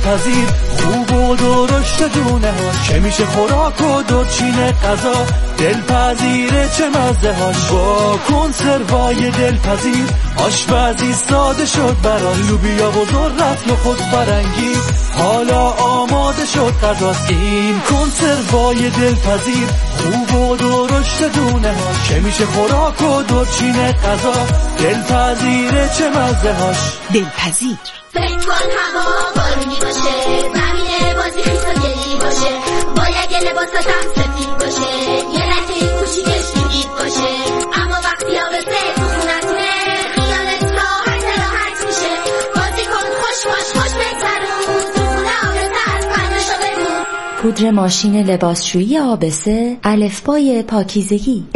دلپذیر، خوب و درشت دونه ها، چه میشه خوراک و دورچین غذا، دلپذیره چه مزه هاش. با کنسروای دلپذیر آشپزی ساده شد برای لوبیا و ذرت نخود فرنگی، حالا آماده شد غذاست. این کنسروای دلپذیر، خوب و درشت دونه ها، چه میشه خوراک و دورچین غذا، دلپذیره چه مزه هاش. دلپذیر. فکر کن هوا بارونی باشه، زمین بازی خیس و گلی باشه، باید یه لباساتم سفید باشه، یه رکه کوچیکش میگید باشه، اما وقتی آبسه تو خونتونه خیالت راحت میشه. بازی کن خوش بگذرون، تو خونه آبسه از پنجاشو بگون. پودر ماشین لباسشویی آبسه، الفبای پاکیزگی.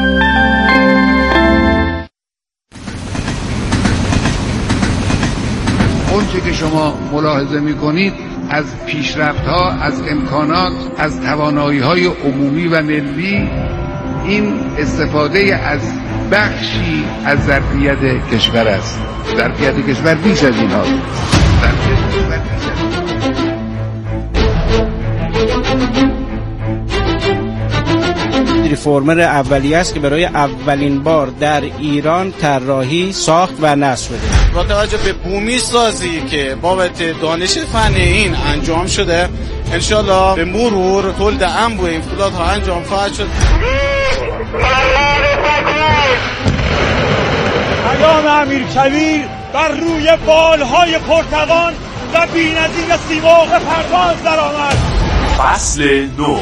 اونچه که شما ملاحظه می‌کنید از پیشرفت‌ها، از امکانات، از توانایی‌های عمومی و ملی، این استفاده از بخشی از ظرفیت کشور است. ظرفیت کشور بیش از این هاست. ریفورمر اولیه است که برای اولین بار در ایران طراحی، ساخت و نصب شده. با توجه به بومی سازی که بابت دانش فنی این انجام شده، انشالله به مرور تولید انبوه این فولادها انجام خواهد شد. پیام امیرکبیر بر روی بالهای پرتوان و بی‌نظیر سیمرغ پرواز درآمد. فصل 9.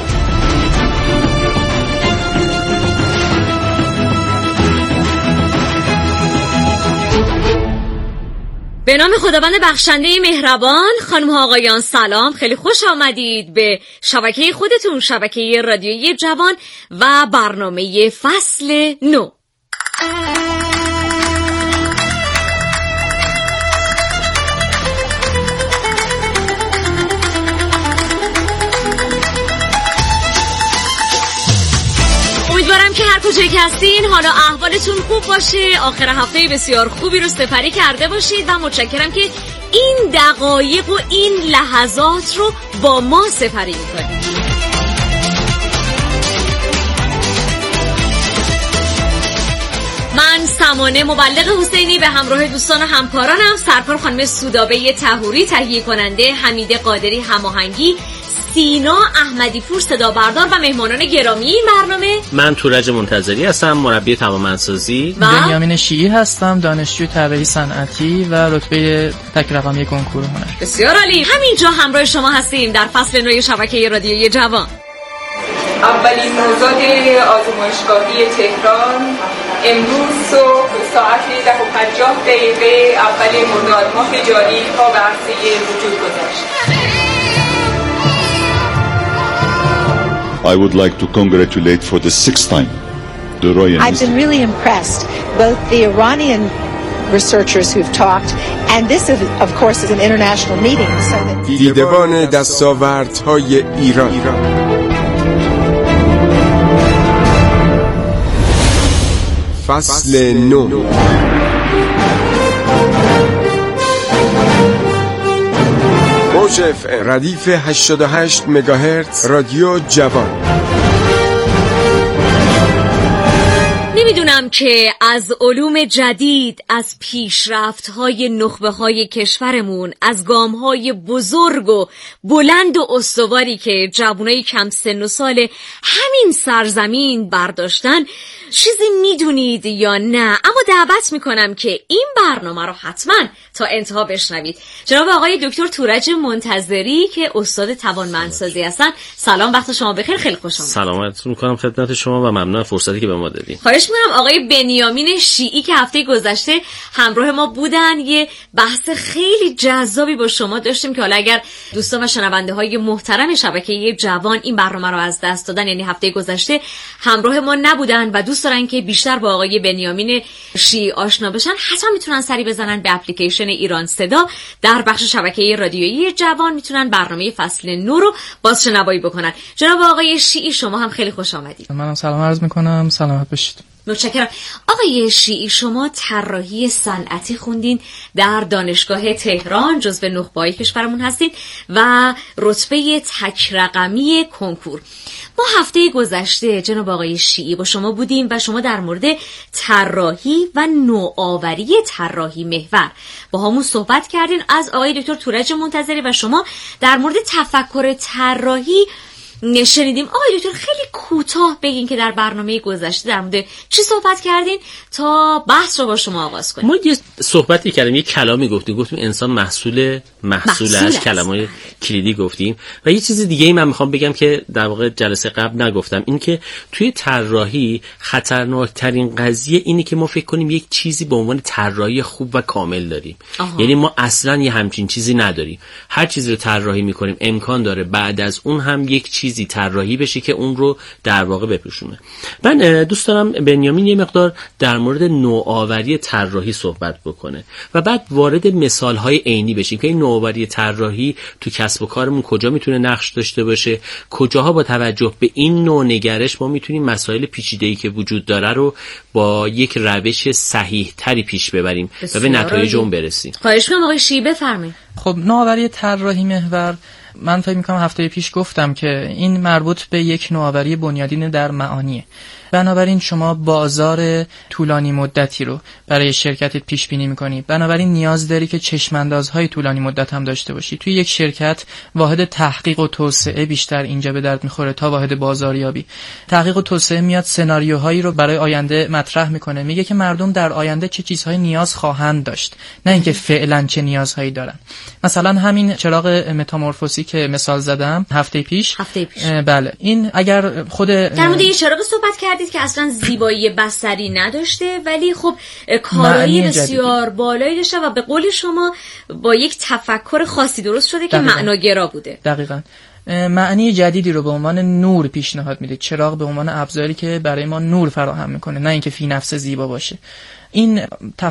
به نام خداوند بخشنده مهربان. خانم ها آقایان سلام، خیلی خوش آمدید به شبکه خودتون، شبکه رادیویی جوان و برنامه فصل 9. امیدوارم که هر کجایی که هستین حالا احوالتون خوب باشه، آخر هفته بسیار خوبی رو سپری کرده باشید و متشکرم که این دقایق و این لحظات رو با ما سپری می‌کنید. من سمانه مبلغ حسینی به همراه دوستان و همکارانم، سرکار خانم سودابه طهوری تهیه کننده، حمید قادری هماهنگی، سینا احمدی پور صدا بردار و مهمانان گرامی این برنامه. من تورج منتظری هستم، مربی توانمندسازی. بنیامین شیعی هستم، دانشجوی طراحی صنعتی و رتبه تک رقمی کنکور هنر. بسیار عالی. همینجا همراه شما هستیم در فصل 9 شبکه رادیویی جوان. اولین نوزاد آزمایشگاهی تهران امروز صبح ساعت 10:50 اول مرداد ماه جاری پا به عرصه وجود گذاشت. I would like to congratulate for the sixth time the Royal I've been really impressed, both the Iranian researchers who've talked, and this of course is an international meeting. دیدبان دستاوردهای ایران. فصل 9. موج ردیف 88 مگاهرتز رادیو جوان. نمیدونم که از علوم جدید، از پیشرفت‌های نخبه‌های کشورمون، از گام‌های بزرگ و بلند و استواری که جوانای کم سن و سال همین سرزمین برداشتن چیزی میدونید یا نه، اما دعوت میکنم که این برنامه رو حتما تا انتها بشنوید. جناب آقای دکتر تورج منتظری که استاد توانمندسازی هستن، سلام، وقت شما بخیر، خیلی خوش آمدید. سلامت میکنم خدمت شما و ممنون فرصتی که به ما دادید. خواهش میکنم. آقای بنیامین شیعی که هفته گذشته همراه ما بودن، یه بحث خیلی جذابی با شما داشتیم که حالا اگر دوستان و شنونده های محترم شبکه جوان این برنامه رو از دست دادن، یعنی هفته گذشته همراه ما نبودن و دوست دارن که بیشتر با آقای بنیامین شیعی آشنا بشن، حتما میتونن سری بزنن به اپلیکیشن ایران صدا، در بخش شبکه رادیویی جوان میتونن برنامه فصل 9 رو بازشنوایی بکنن. جناب آقای شیعی شما هم خیلی خوش آمدید. منم سلام عرض میکنم، سلامت باشید. متشکرم. آقای شیعی، شما طراحی صنعتی خوندین، در دانشگاه تهران جزو نخبه‌های کشورمون هستین و رتبه تک رقمی کنکور. ما هفته گذشته جناب آقای شیعی با شما بودیم و شما در مورد طراحی و نوآوری طراحی محور با همون صحبت کردین از آقای دکتر تورج منتظری و شما در مورد تفکر طراحی شنیدیم. آقای دکتر خیلی کوتاه بگین که در برنامه گذشته در مورد چی صحبت کردین تا بحث رو با شما آغاز کنیم. ما یه صحبتی کردیم، یه کلامی گفتیم انسان محصول از کلمات کلیدی گفتیم و یه چیز دیگه ای من میخوام بگم که در واقع جلسه قبل نگفتم، این که توی طراحی خطرناکترین قضیه اینه که ما فکر کنیم یک چیزی به عنوان طراحی خوب و کامل داریم. یعنی ما اصلا یه همچین چیزی نداریم. هر چیزی رو طراحی میکنیم امکان داره بعد از اون هم یک چیزی طراحی بشه که اون رو در واقع بپوشونه. من دوست دارم بنیامین یه مقدار در مورد نوآوری طراحی صحبت بکنه و بعد وارد مثال‌های عینی بشیم که این نوآوری طراحی تو کسب و کارمون کجا میتونه نقش داشته باشه، کجاها با توجه به این نوع نگرش ما میتونیم مسائل پیچیده‌ای که وجود داره رو با یک روش صحیح‌تری پیش ببریم و به نتایج اون برسیم. خواهش می‌کنم آقای شیعی بفرمایید. خب نوآوری طراحی محور، من فکر می‌کنم هفته پیش گفتم که این مربوط به یک نوآوری بنیادین در معانیه. بنابراین شما بازار طولانی مدتی رو برای شرکتت پیش بینی می‌کنی. بنابراین نیاز داری که چشم‌اندازهای طولانی مدت هم داشته باشی. توی یک شرکت واحد تحقیق و توسعه بیشتر اینجا به درد می‌خوره تا واحد بازاریابی. تحقیق و توسعه میاد سناریوهایی رو برای آینده مطرح می‌کنه. میگه که مردم در آینده چه چیزهای نیاز خواهند داشت، نه اینکه فعلاً چه نیازهایی دارن. مثلا همین چراغ متامورفوسی که مثال زدم هفته پیش. بله، این اگر خود در مورد چراغ صحبت کردید که اصلا زیبایی بصری نداشته ولی خب کارایی بسیار بالایی داشته و به قول شما با یک تفکر خاصی درست شده که معناگرا بوده. دقیقاً معنی جدیدی رو به عنوان نور پیشنهاد میده. چراغ به عنوان ابزاری که برای ما نور فراهم میکنه، نه اینکه فی نفس زیبا باشه. این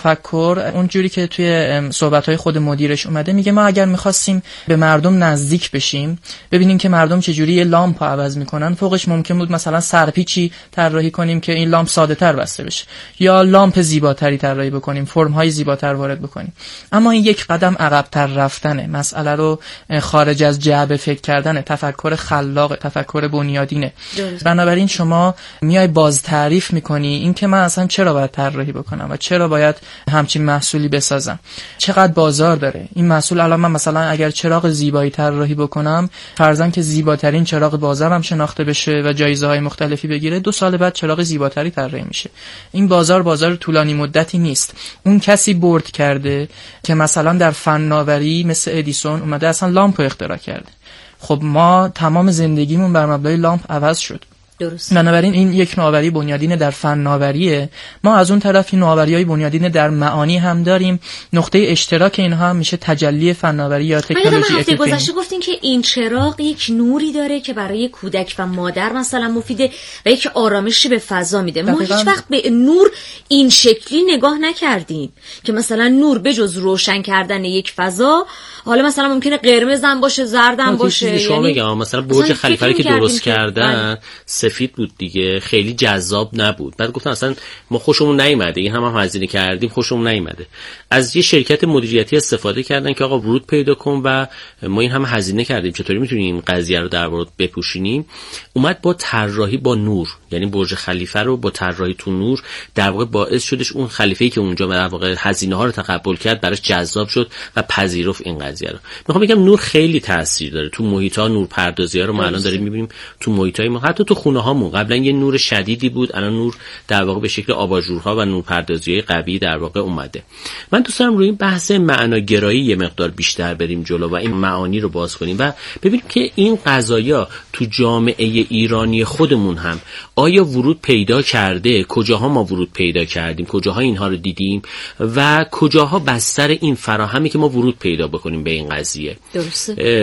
تفکر اونجوری که توی صحبت‌های خود مدیرش اومده، میگه ما اگر می‌خواستیم به مردم نزدیک بشیم، ببینیم که مردم چجوری یه لامپ عوض میکنن، فوقش ممکن بود مثلا سرپیچی طراحی کنیم که این لامپ ساده‌تر بسته بشه، یا لامپ زیباتری طراحی بکنیم، فرم‌های زیباتر وارد بکنیم. اما این یک قدم عقب‌تر رفتنه، مسئله رو خارج از جعبه فکر کردن، تفکر خلاق، تفکر بنیادینه. بنابراین شما میای باز تعریف میکنی این که من اصلا چرا باید طراحی بکنم و چرا باید همچین محصولی بسازم، چقدر بازار داره این محصول. الان من مثلا اگر چراغ زیبایی طراحی بکنم، فرضاً که زیباترین چراغ بازارم شناخته بشه و جایزه‌های مختلفی بگیره، 2 سال بعد چراغ زیباتری طراحی میشه. این بازار طولانی مدتی نیست. اون کسی برد کرده که مثلا در فناوری مثل ادیسون اومده اصلا لامپ اختراع کرده. خب ما تمام زندگیمون بر مبنای لامپ عوض شد. درست. بنابراین این یک نوآوری بنیادین در فناوریه. ما از اون طرف این نوآوری‌های بنیادین در معانی هم داریم. نقطه اشتراک اینها هم میشه تجلی فناوری یا تکنولوژی. هفته گذشته گفتین که این چراغ یک نوری داره که برای کودک و مادر مثلا مفیده و یک آرامشی به فضا میده. ما هیچ وقت به نور این شکلی نگاه نکردیم که مثلا نور به جز روشن کردن یک فضا، حالا مثلا ممکنه قرمز هم باشه، زرد هم باشه. یعنی مثلا برج خلیفه که درست کردن سفید بود دیگه، خیلی جذاب نبود. بعد گفتن اصلا ما خوشمون نیومده، این هم هزینه کردیم خوشمون نیومده. از یه شرکت مدیریتی استفاده کردن که آقا ورود پیدا کن و ما این هم هزینه کردیم، چطوری میتونیم این قضیه رو در واقع بپوشونیم. اومد با طراحی با نور، یعنی برج خلیفه رو با طراحی تو نور در واقع باعث شدش اون خلیفه‌ای که اونجا در واقع هزینه ها رو تقبل کرد براش جذاب شد و پذیرفت این قضیه رو. میخوام بگم نور خیلی تاثیر داره تو محیط‌ها. نورپردازی‌ها رو ما الان داریم می‌بینیم تو محیط‌های ما، حتی تو خونه‌هامون. قبلا یه نور شدیدی بود، الان نور در واقع به شکل آباژورها و نورپردازی‌های قوی در واقع اومده. من دوست دارم روی این بحث معناگرایی یه مقدار بیشتر بریم جلو و این معانی رو باز کنیم و ببینیم که این قضایا تو جامعه ایرانی خودمون هم آیا ورود پیدا کرده، کجاها ما ورود پیدا کردیم، کجاها اینها رو دیدیم و کجاها بستر این فراهمی که ما ورود پیدا بکنیم به این قضیه. درسته.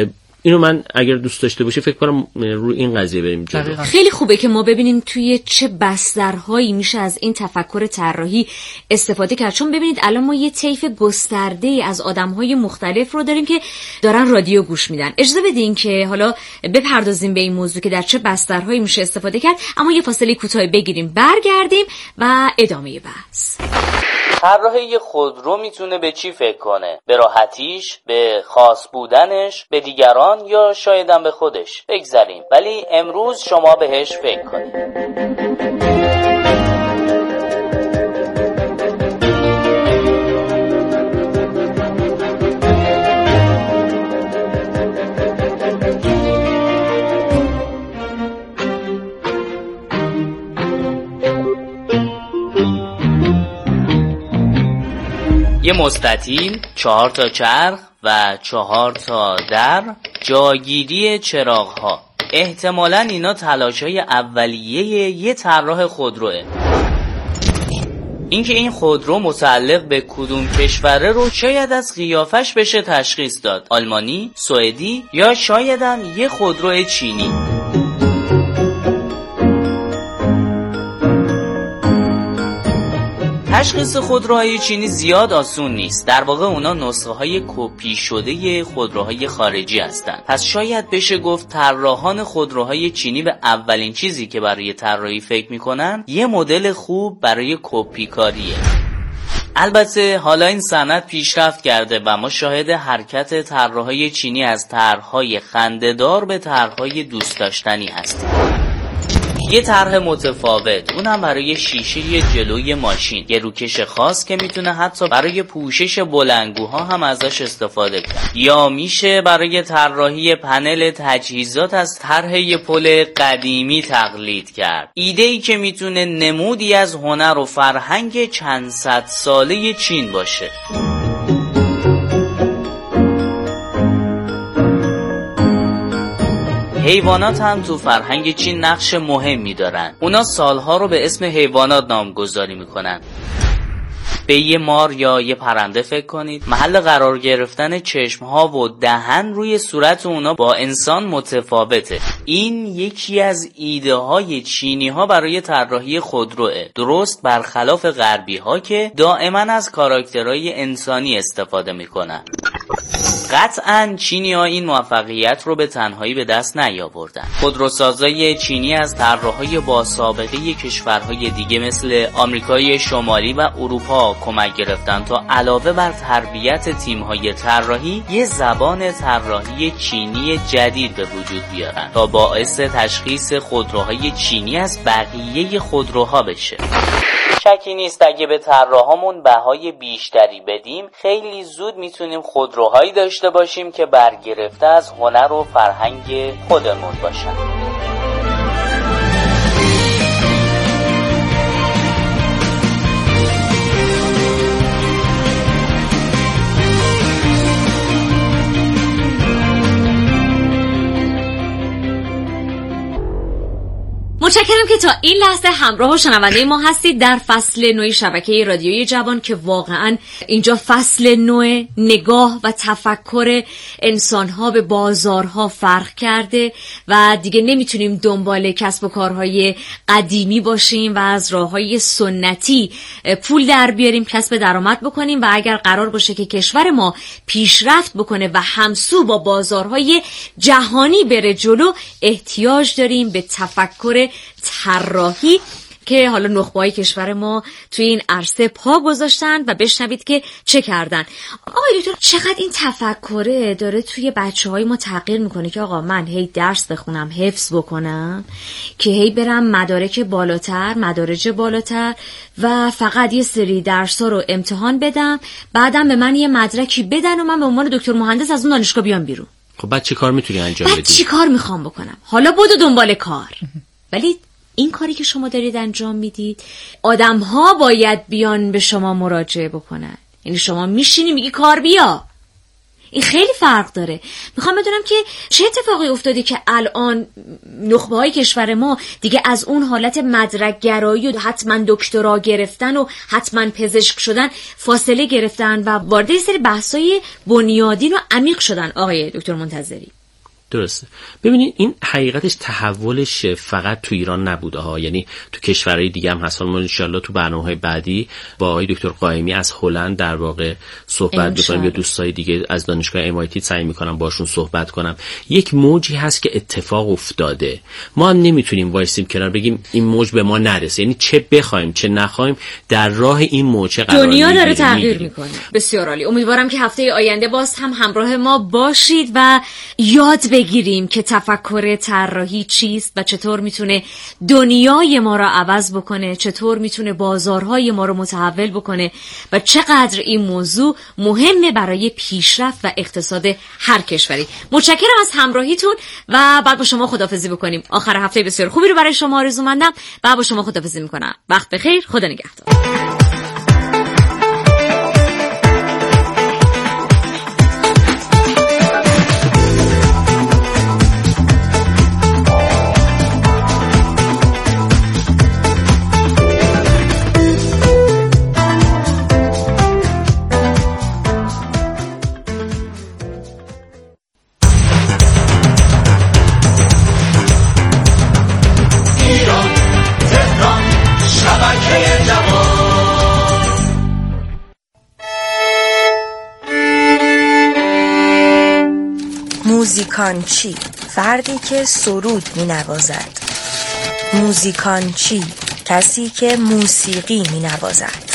اینو من اگر دوست داشته باشه فکر کنم روی این قضیه بریم جلو. خیلی خوبه که ما ببینیم توی چه بسترهایی میشه از این تفکر طراحی استفاده کرد، چون ببینید الان ما یه طیف گسترده از آدم‌های مختلف رو داریم که دارن رادیو گوش میدن. اجازه بدین که حالا بپردازیم به این موضوع که در چه بسترهایی میشه استفاده کرد، اما یه فاصله کوتاه بگیریم، برگردیم و ادامه بحث. طراحی خودرو میتونه به چی فکر کنه؟ به راحتیش، به خاص بودنش، به دیگران یا شایدم به خودش؟ بگذاریم، ولی امروز شما بهش فکر کنید. یه مستطیل، 4 تا چرخ و 4 تا در، جاگیری چراغ‌ها. احتمالاً اینا تلاش‌های اولیه یه طراح خودروه. اینکه این خودرو متعلق به کدوم کشوره رو شاید از قیافش بشه تشخیص داد. آلمانی، سوئدی یا شاید هم یه خودرو چینی. تشخیص خودروهای چینی زیاد آسون نیست. در واقع اونا نسخه های کپی شده خودروهای خارجی هستن. پس شاید بشه گفت طراحان خودروهای چینی به اولین چیزی که برای طراحی فکر میکنن یه مدل خوب برای کپی کاریه. البته حالا این صنعت پیشرفت کرده و ما شاهد حرکت طراحای چینی از طرح‌های خنده‌دار به طرح‌های دوست داشتنی هستیم. یه طرح متفاوت، اونم برای شیشه جلوی ماشین، یه روکش خاص که میتونه حتی برای پوشش بلندگوها هم ازش استفاده کرد. یا میشه برای طراحی پنل تجهیزات از طرح یه پل قدیمی تقلید کرد. ایده‌ای که میتونه نمودی از هنر و فرهنگ چند صد ساله چین باشه. حیوانات هم تو فرهنگ چین نقش مهمی دارن. اونا سالها رو به اسم حیوانات نامگذاری میکنن. به یه مار یا یه پرنده فکر کنید. محل قرار گرفتن چشمها و دهن روی صورت اونا با انسان متفاوته. این یکی از ایده های چینی ها برای طراحی خودروه، درست برخلاف غربی ها که دائما از کاراکترهای انسانی استفاده میکنن. قطعاً چینی‌ها این موفقیت رو به تنهایی به دست نیاوردن. خودروسازای چینی از طراحای با سابقه کشورهای دیگه مثل آمریکای شمالی و اروپا کمک گرفتن تا علاوه بر تربیت تیم‌های طراحی یه زبان طراحی چینی جدید به وجود بیارن تا باعث تشخیص خودروهای چینی از بقیه خودروها بشه. شکی نیست اگه به طراحامون بهای بیشتری بدیم خیلی زود میتونیم خودروهایی داشته باشیم که برگرفته از هنر و فرهنگ خودمون باشن. متشکرم که تا این لحظه همراه و شنونده ما هستید در فصل نوعی شبکه رادیوی جوان که واقعا اینجا فصل نوع نگاه و تفکر انسانها به بازارها فرق کرده و دیگه نمیتونیم دنبال کسب و کارهای قدیمی باشیم و از راههای سنتی پول در بیاریم، کسب درآمد بکنیم و اگر قرار باشه که کشور ما پیشرفت بکنه و همسو با بازارهای جهانی بره جلو احتیاج داریم به تفکر طراحی که حالا نخبه‌های کشور ما توی این عرصه پا گذاشتن و بشنوید که چه کردن. آقای دکتر چقدر این تفکره داره توی بچه‌های ما تغییر میکنه که آقا من هی درس بخونم حفظ بکنم که هی برم مدارج بالاتر و فقط یه سری درس‌ها رو امتحان بدم بعدم به من یه مدرکی بدن و من به عنوان دکتر مهندس از اون دانشگاه بیام بیرون. خب بعد چی کار میتونی انجام بدی؟ بعد چی کار میخوام بکنم؟ حالا بدو دنبال کار. ولی این کاری که شما دارید انجام میدید آدم‌ها باید بیان به شما مراجعه بکنن. یعنی شما میشینی میگی کار بیا. این خیلی فرق داره. میخوام بدونم که چه اتفاقی افتاده که الان نخبه‌های کشور ما دیگه از اون حالت مدرک گرایی و حتما دکترا گرفتن و حتما پزشک شدن فاصله گرفتن و وارد یه سری بحث‌های بنیادین و عمیق شدن. آقای دکتر منتظری درسته. ببینید این حقیقتش تحولش فقط تو ایران نبوده ها، یعنی تو کشورهای دیگه هم هست. ما ان شاءالله تو برنامه‌های بعدی با آقای دکتر قائمی از هلند در واقع صحبت می‌کنیم یا دوستای دیگه از دانشگاه MIT سعی می‌کنم باشون صحبت کنم. یک موجی هست که اتفاق افتاده، ما هم نمیتونیم وایسیم کنار بگیم این موج به ما نرسه، یعنی چه بخوایم چه نخوایم در راه این موج قرار دنیا داره تغییر میکنه. بسیار عالی. امیدوارم که هفته آینده باز هم همراه ما باشید و یاد بگیریم که تفکر طراحی چیست و چطور میتونه دنیای ما را عوض بکنه، چطور میتونه بازارهای ما رو متحول بکنه و چقدر این موضوع مهمه برای پیشرفت و اقتصاد هر کشوری. متشکرم از همراهیتون و بعد با شما خداحافظی بکنیم. آخر هفته بسیار خوبی رو برای شما آرزومندم و با شما خداحافظی میکنم. وقت بخیر، خدا نگهدار. موزیکانچی، فردی که سرود می نوازد. موزیکانچی، کسی که موسیقی می نوازد.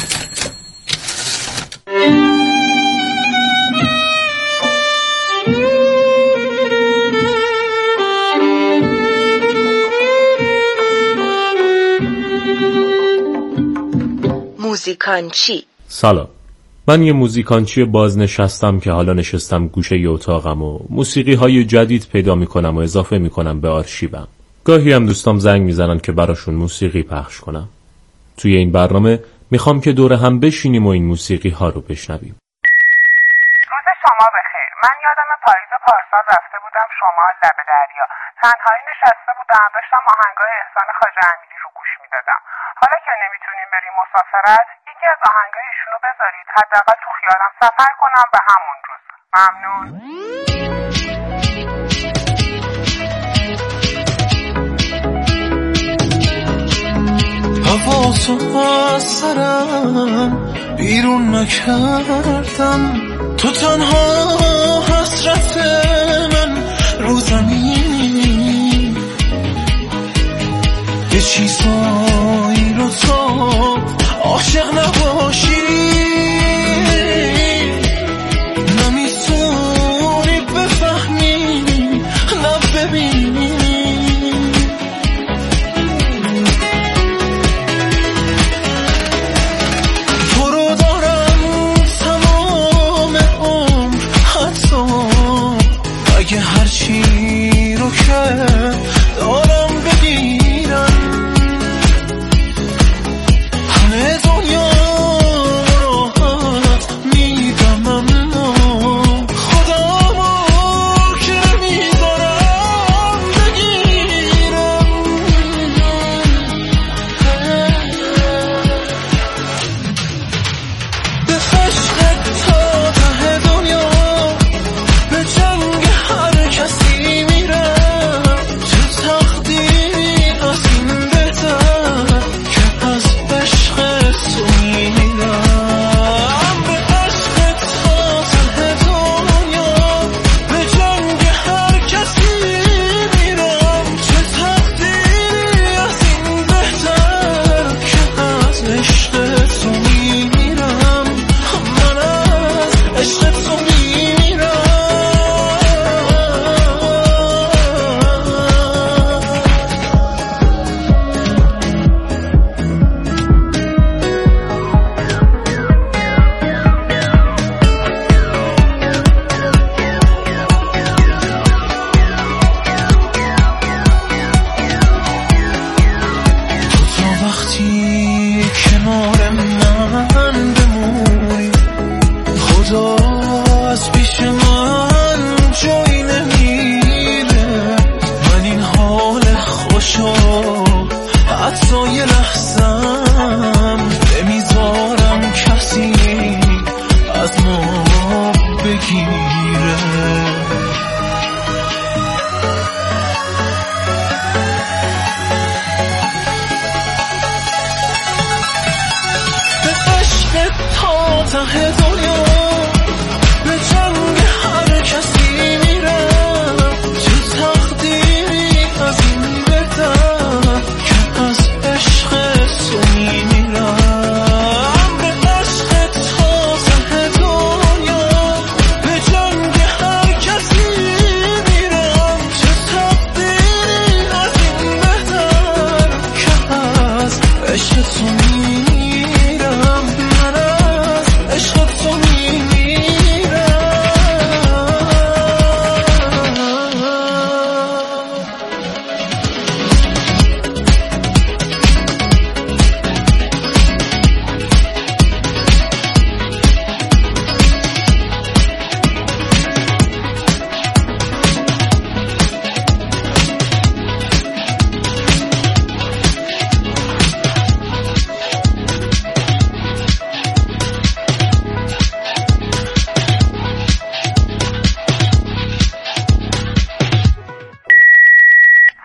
موزیکانچی. سلام، من یه موزیکانچی بازنشستم که حالا نشستم گوشه ی اتاقم و موسیقی های جدید پیدا میکنم و اضافه میکنم به آرشیوم. گاهی هم دوستام زنگ میزنن که براشون موسیقی پخش کنم. توی این برنامه میخوام که دور هم بشینیم و این موسیقی ها رو بشنویم. روز شما بخیر. من یادم پاییز پارسال رفته بودم شمال لب دریا. تنهایی نشسته بودم، داشتم آهنگای احسان خواجه امیری رو گوش میدادم. حالا که نمیتونیم بریم مسافرت، یکی از آهنگای ایشونو بذارید، حداقل تو خیالم سفر کنم به همون روز. ممنون. حواسو از سرم بیرون نکردم، تو تنها حسرت من رو زمین. یه چیزایی رو تو عاشق نباشی نمیتونی بفهمی، نه ببینی. تو رو دارم تمام عمر، حتی اگه هرچی رو که دارم بگیرم، همه دنیا راحت میدم، اما خدا که نمیذارم بگیرم. به عشقت تا ته دنیا، به جنگ هر کسی میرم، تو تقدیر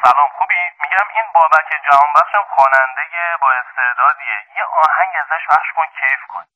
سلام، خوبی؟ میگم این بابک جهانبخشم خواننده با استعدادیه، یه آهنگ ازش پخش کن کیف کن.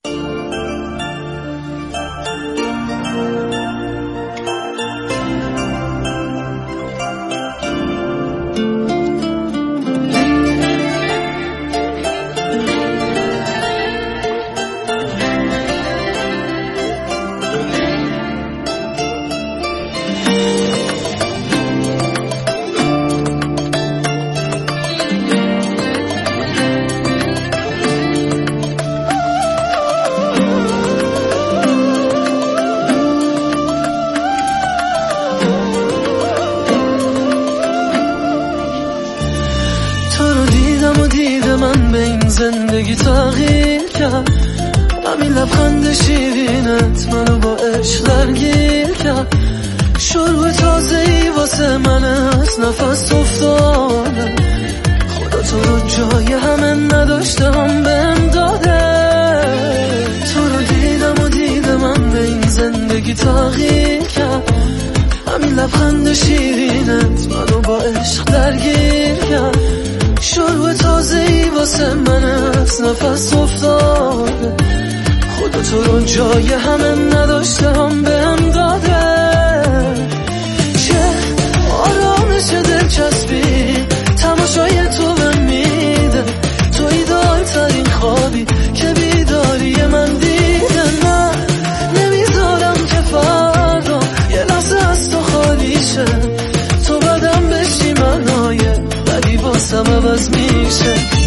زندگی تغییر کرد، همین لبخند شیرینت منو با عشق درگیر کرد. شروع تازه‌ای واسه من از نفس افتاده، خدا تو رو جای همه نداشته هم بهم داده. تو رو دیدم و دیدم من به این زندگی تغییر کرد، همین لبخند شیرینت منو با عشق درگیر کرد. شروع تازه‌ای واسه من از نفس افتاده، خدا تو رو جای همه نداشته هم بهم داده. چه آرامش دلچسبی تماشای تو بهم میده، تو ایدال ترین خوابی که بیداری من دیده. نه نمیذارم که فردا یه لحظه از تو خالی شه، تو بدم بشی منای بدی واسم عوض میشه.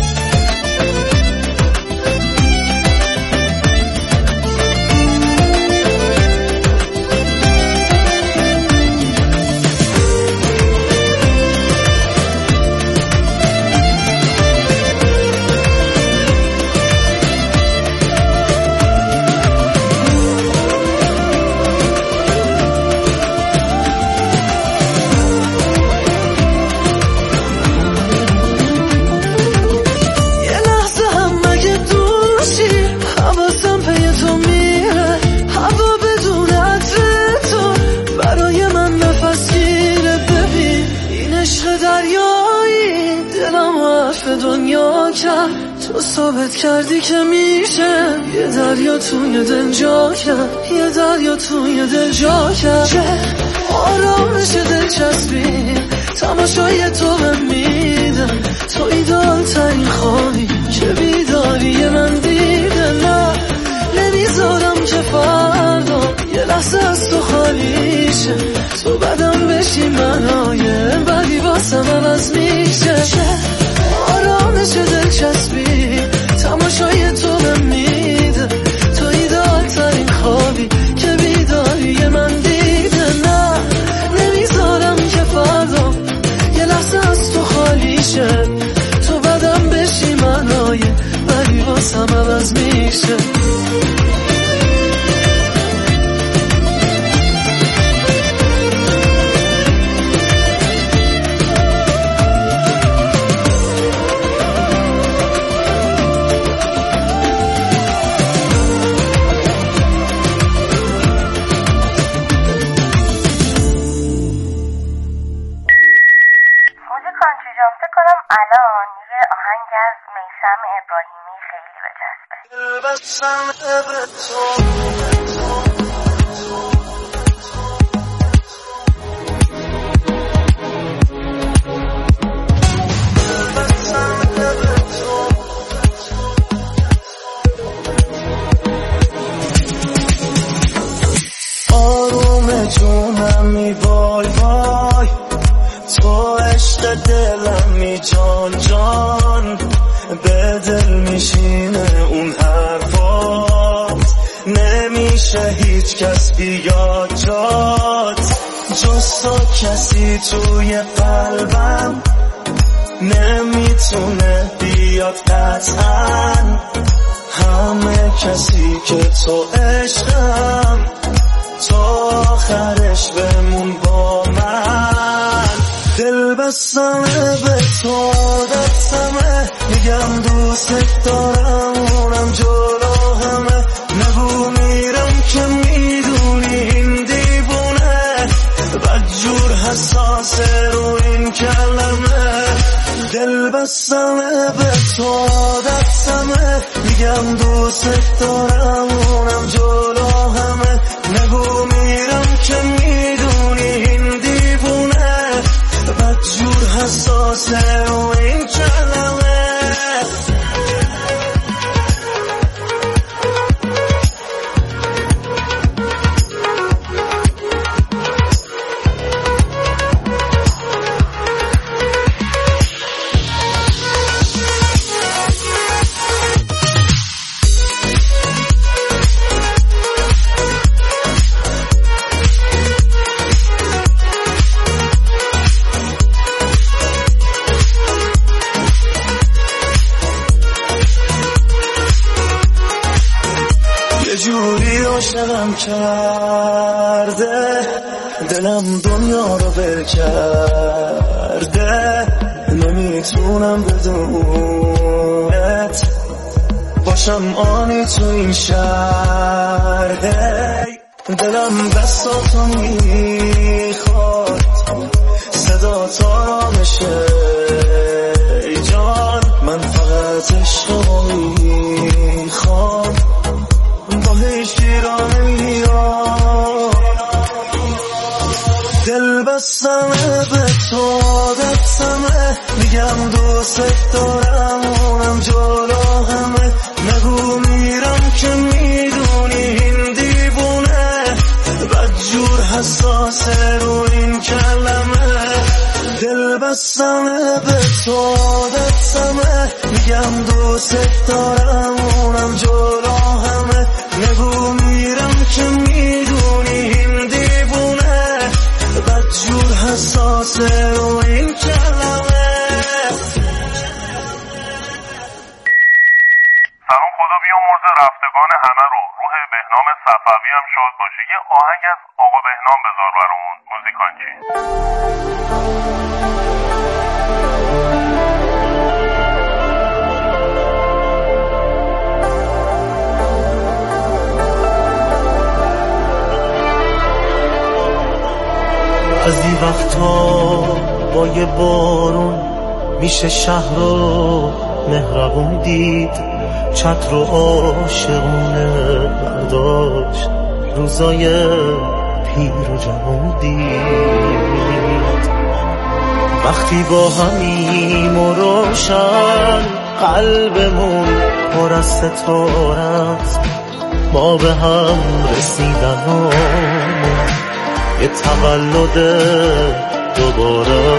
تو ثابت کردی که میشه یه دریا توی دل جا کرد، یه دریا توی دل جا کرد. چه آرامش دلچسبی تماشای تو بهم میده، تو ایدال ترین خوابی که بیداری من دیده. نه نمیذارم که فردا یه لحظه از تو خالی شه، تو بدم بشی منای بدی واسم عوض میشه. چه آرامش دلچسبی تماشای تو بهم میده، تو ایدال ترین خوابی که بیداری من دیده. نه نمیذارم که فردا یه لحظه از تو خالی شه، تو بدم بشی منای بدی واسم عوض میشه. الان یه آهنگ از میثم ابراهیمی خیلی بچسبه. آروم جونمی وای وای، تو عشق دلمی جان جان، به دل میشینه اون حرفات، نمیشه هیچ کس بیاد جات، جز تو کسی توی قلبم نمیتونه بیاد قطعا، همه کسی که تو عشقم، تو آخرش بمون با من. دل بستمه به تو دستمه، میگم دوست دارم اونم جلو همه، نگو میرم که میدونی این دیوونه بدجور حساسه رو این کلمه، دل بستمه به تو عادتمه، میگم دوست دارم اونم جلو همه، نگو میرم که میدونی این دیوونه، بدجور حساسه رو این کلمه. عاشقم کرده دلم دنیا رو ول کرده، نمیتونم بدونت باشم آنی تو این شهر، دلم دستاتو میخواد صدا تا را بشه ای جان، من فقط عشقو میخوام با هیچ گیرانه میاد، دل بستمه به تو عادتمه، میگم دوست دارم اونم جلو همه، نگو میرم که میدونی این دیوونه، بدجور حساسه رو این کلمه، دل بستمه به تو عادتمه، میگم دوست دارم اونم جلو همه، نگو میرم که میدونی این دیوونه، بدجور حساسه رو این کلمه. سلام، خدا بیامرزه رفتگان همه رو، روح بهنام صفوی هم شاد باشه. یه آهنگ از آقا بهنام بذار برامون موزیکانچی. از این وقتا با یه بارون میشه شهر رو مهربون دید، چتر و عاشقونه برداشت روزای پیر و جوان دید، وقتی با همیم و روشن قلبمون پر از ستارت، ما به هم رسیدن یه تولد دوباره،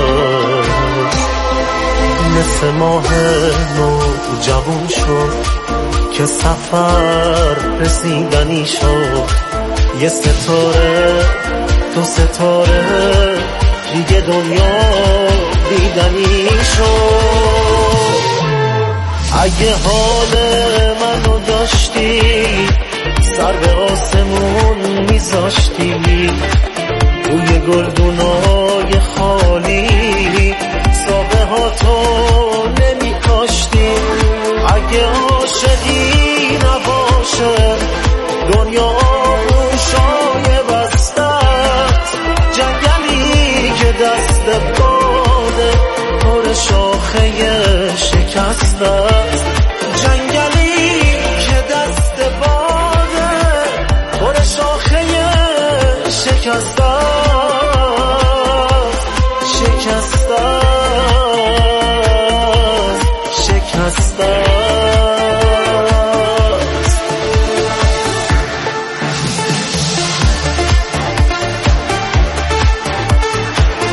مثل ماه نو جوون شد که سفر رسیدنی شد، یه ستاره تو ستاره دیگه دنیا دیدنی شد، اگه حال منو داشتی سر به آسمون میذاشتی، روی گلدون و